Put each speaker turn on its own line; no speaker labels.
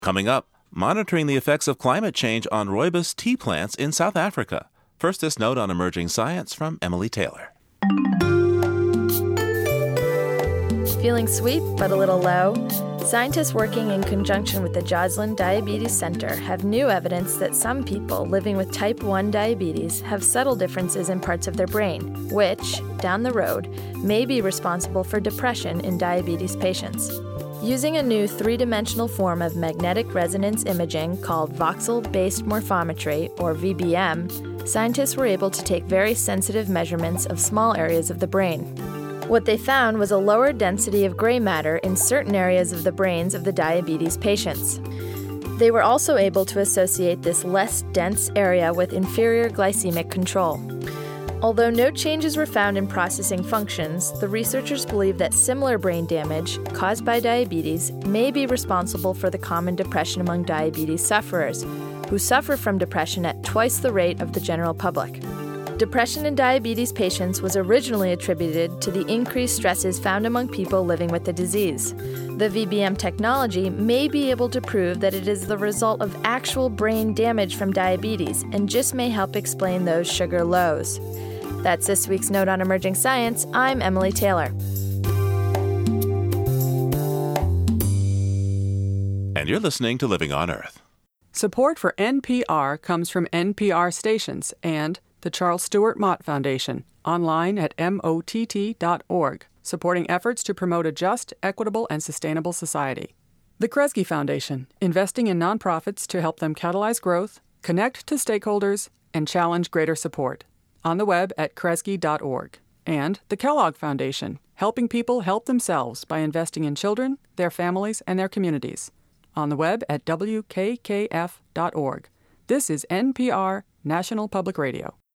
Coming up, monitoring the effects of climate change on rooibos tea plants in South Africa. First, this note on emerging science from Emily Taylor.
Feeling sweet but a little low? Scientists working in conjunction with the Joslin Diabetes Center have new evidence that some people living with type 1 diabetes have subtle differences in parts of their brain, which, down the road, may be responsible for depression in diabetes patients. Using a new three-dimensional form of magnetic resonance imaging called voxel-based morphometry, or VBM, scientists were able to take very sensitive measurements of small areas of the brain. What they found was a lower density of gray matter in certain areas of the brains of the diabetes patients. They were also able to associate this less dense area with inferior glycemic control. Although no changes were found in processing functions, the researchers believe that similar brain damage caused by diabetes may be responsible for the common depression among diabetes sufferers, who suffer from depression at twice the rate of the general public. Depression in diabetes patients was originally attributed to the increased stresses found among people living with the disease. The VBM technology may be able to prove that it is the result of actual brain damage from diabetes and just may help explain those sugar lows. That's this week's Note on Emerging Science. I'm Emily Taylor.
And you're listening to Living on Earth.
Support for NPR comes from NPR stations and the Charles Stewart Mott Foundation, online at mott.org, supporting efforts to promote a just, equitable, and sustainable society. The Kresge Foundation, investing in nonprofits to help them catalyze growth, connect to stakeholders, and challenge greater support. On the web at kresge.org. And the Kellogg Foundation, helping people help themselves by investing in children, their families, and their communities. On the web at wkkf.org. This is NPR, National Public Radio.